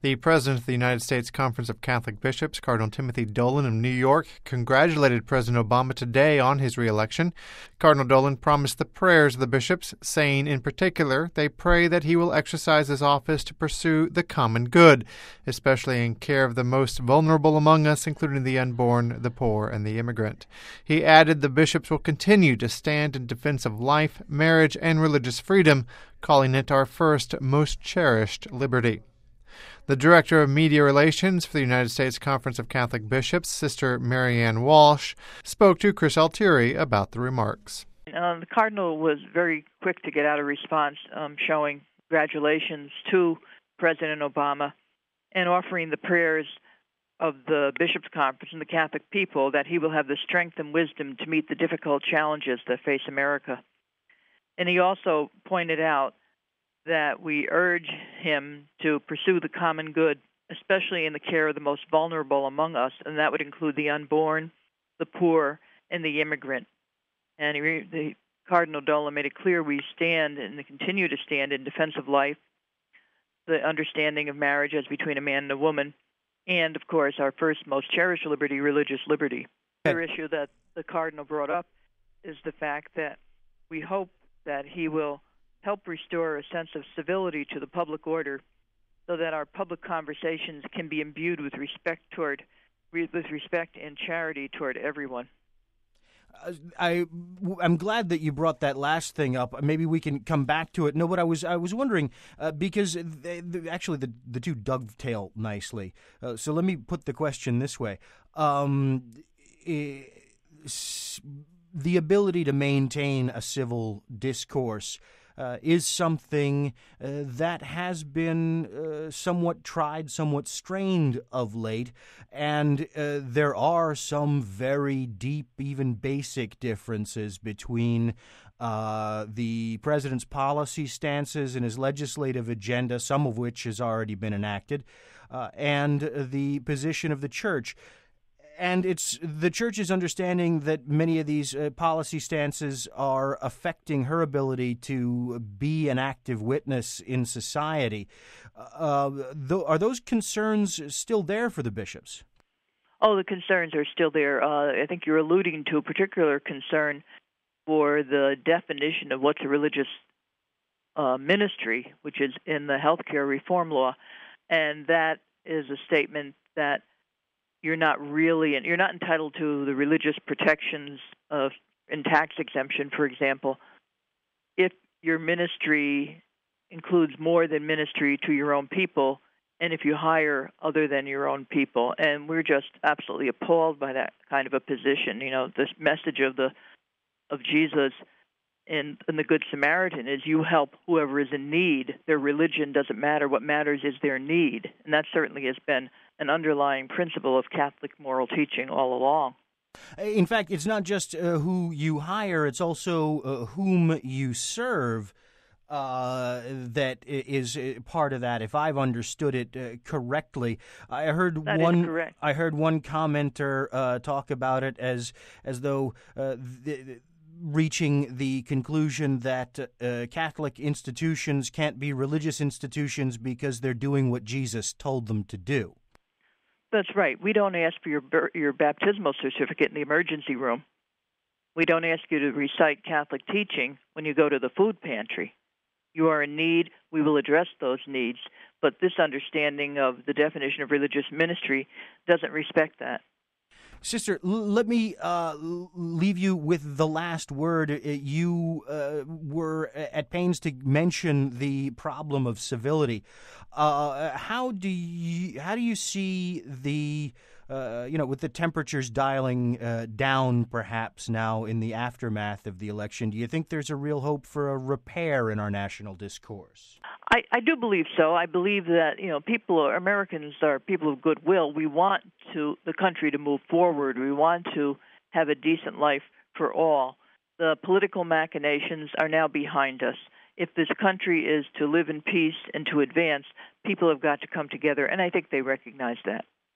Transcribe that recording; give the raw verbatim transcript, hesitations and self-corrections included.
The President of the United States Conference of Catholic Bishops, Cardinal Timothy Dolan of New York, congratulated President Obama today on his reelection. Cardinal Dolan promised the prayers of the bishops, saying in particular they pray that he will exercise his office to pursue the common good, especially in care of the most vulnerable among us, including the unborn, the poor, and the immigrant. He added the bishops will continue to stand in defense of life, marriage, and religious freedom, calling it our first, most cherished liberty. The Director of Media Relations for the United States Conference of Catholic Bishops, Sister Marianne Walsh, spoke to Chris Altieri about the remarks. Um, the Cardinal was very quick to get out a response um, showing congratulations to President Obama and offering the prayers of the Bishops' Conference and the Catholic people that he will have the strength and wisdom to meet the difficult challenges that face America. And he also pointed out that we urge him to pursue the common good, especially in the care of the most vulnerable among us, and that would include the unborn, the poor, and the immigrant. And he, the Cardinal Dolan made it clear we stand and continue to stand in defense of life, the understanding of marriage as between a man and a woman, and, of course, our first most cherished liberty, religious liberty. The other issue that the Cardinal brought up is the fact that we hope that he will help restore a sense of civility to the public order so that our public conversations can be imbued with respect toward, with respect and charity toward everyone. I, I'm glad that you brought that last thing up. Maybe we can come back to it. No, but I was I was wondering, uh, because they, they, actually the, the two dovetail nicely. Uh, so let me put the question this way. Um, the ability to maintain a civil discourse Uh, is something uh, that has been uh, somewhat tried, somewhat strained of late, and uh, there are some very deep, even basic differences between uh, the president's policy stances and his legislative agenda, some of which has already been enacted, uh, and the position of the church. And it's the church's understanding that many of these uh, policy stances are affecting her ability to be an active witness in society. Uh, th- are those concerns still there for the bishops? Oh, the concerns are still there. Uh, I think you're alluding to a particular concern for the definition of what's a religious uh, ministry, which is in the healthcare reform law. And that is a statement that you're not really, you're not entitled to the religious protections of in tax exemption, for example, if your ministry includes more than ministry to your own people, and if you hire other than your own people. And we're just absolutely appalled by that kind of a position. You know, this message of the of Jesus and, and the Good Samaritan is you help whoever is in need. Their religion doesn't matter. What matters is their need. And that certainly has been an underlying principle of Catholic moral teaching all along. In fact, it's not just uh, who you hire, it's also uh, whom you serve uh, that is part of that, if I've understood it uh, correctly. I heard that one is correct. I heard one commenter uh, talk about it as as though uh, the, reaching the conclusion that uh, Catholic institutions can't be religious institutions because they're doing what Jesus told them to do. That's right. We don't ask for your your baptismal certificate in the emergency room. We don't ask you to recite Catholic teaching when you go to the food pantry. You are in need, we will address those needs. But this understanding of the definition of religious ministry doesn't respect that. Sister, l- let me uh, leave you with the last word. You uh, were at pains to mention the problem of civility. Uh, how do you how do you see the uh, you know with the temperatures dialing uh, down perhaps now in the aftermath of the election? Do you think there's a real hope for a repair in our national discourse? I, I do believe so. I believe that, you know, people, Americans are people of goodwill. We want to the country to move forward. We want to have a decent life for all. The political machinations are now behind us. If this country is to live in peace and to advance, people have got to come together, and I think they recognize that.